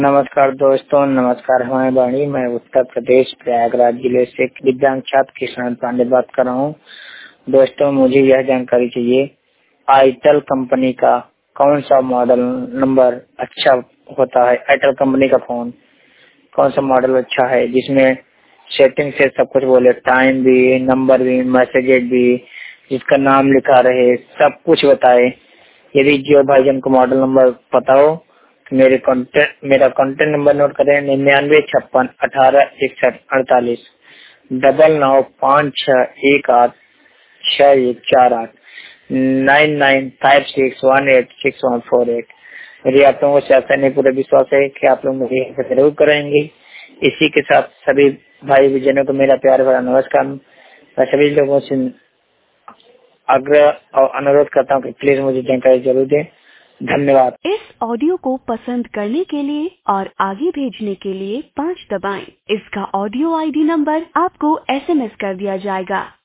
नमस्कार दोस्तों, नमस्कार। हमारी वाणी, मैं उत्तर प्रदेश प्रयागराज जिले से दिव्यांग छात्र किशन पांडे बात कर रहा हूँ। दोस्तों, मुझे यह जानकारी चाहिए, आईटेल कंपनी का कौन सा मॉडल नंबर अच्छा होता है। आईटेल कंपनी का फोन कौन सा मॉडल अच्छा है जिसमें सेटिंग से सब कुछ बोले, टाइम भी, नंबर भी, मैसेजेस भी, जिसका नाम लिखा रहे, सब कुछ बताए। यदि जो भाईजान को मॉडल नंबर पता हो तो मेरा कॉन्टेक्ट नंबर नोट करें 9956186148 9956186148 9956186148। मेरी आप लोगों से आशा नहीं पूरा विश्वास है कि आप लोग मेरी जरूर करेंगे। इसी के साथ सभी भाई बहनों को मेरा प्यार भरा नमस्कार। मैं सभी लोगों से आग्रह और अनुरोध करता हूँ कि प्लीज मुझे जानकारी जरूर दें। धन्यवाद। इस ऑडियो को पसंद करने के लिए और आगे भेजने के लिए 5 दबाएं। इसका ऑडियो आईडी नंबर आपको SMS कर दिया जाएगा।